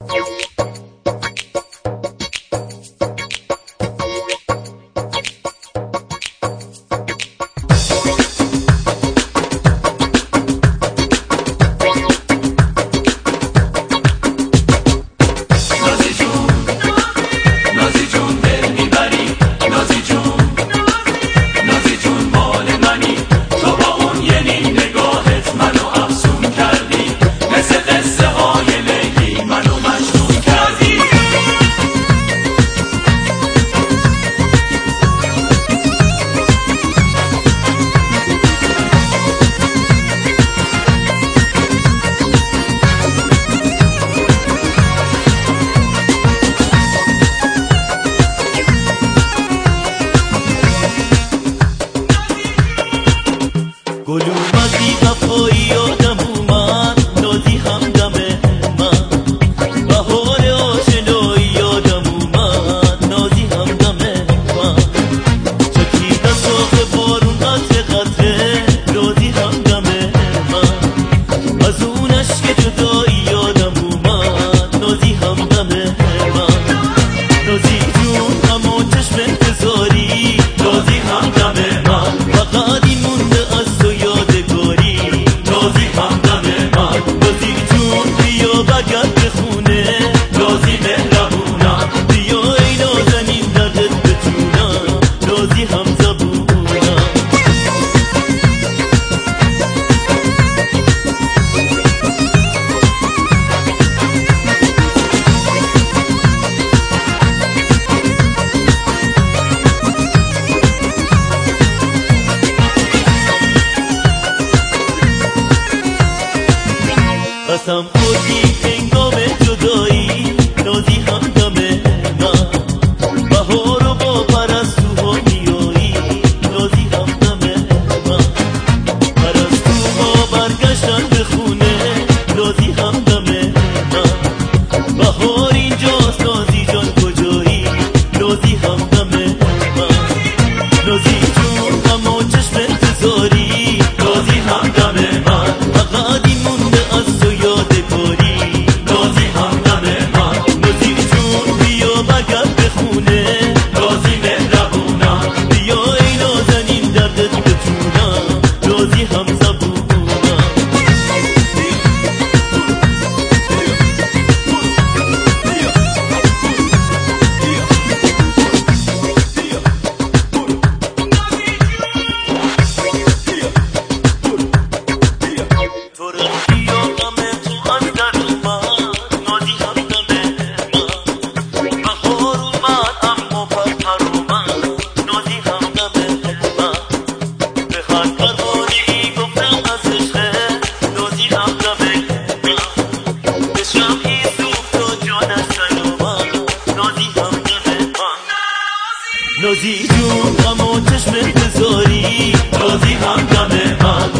گل اومدی وفایی یادم اومد نازی همدم من بهار آشنایی یادم اومد نازی همدم من چکیدم ساخ بارون قطره قطره نازی همدم من از اون عشق جدایی یادم اومد نازی همدم من نازی جون همون چشم انتظاری نازی همدم من فقط این مونده از تو یادگاری نازی همدم من نازی جون بیا بگرد به خونه نازی مهربونم بیا ای نازنین دردت بتونم نازی هم زبونم قسم خوردی هنگام جدایی نازی همدم من بهار و با پرستوها میایی نازی همدم من پرستوها برگشتن به خونه نازی همدم من بهار اینجاست نازی جان کجایی نازی همدم من نازی جون همه چشم انتظاری نازی همدم من فقط این مونده از تو یادگاری نازی همدم من نازی جون بیا بگرد به خونه نازی مهربونم بیا ای نازنین دردت بتونم نازی هم زبونم نازی جون همون چشم انتظاری نازی همدم من